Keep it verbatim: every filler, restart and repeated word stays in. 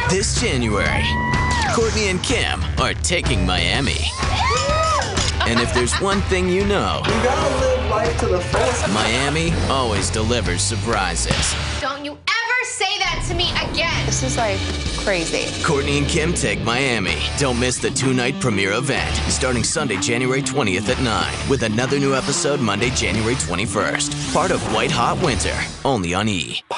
This January, Courtney and Kim are taking Miami. And if there's one thing you know, You gotta live life to the fullest. Miami always delivers surprises. Don't you ever say that to me again. This is like crazy. Courtney and Kim Take Miami. Don't miss the two-night premiere event, starting Sunday, January twentieth at nine, with another new episode Monday, January twenty-first. Part of White Hot Winter, only on E!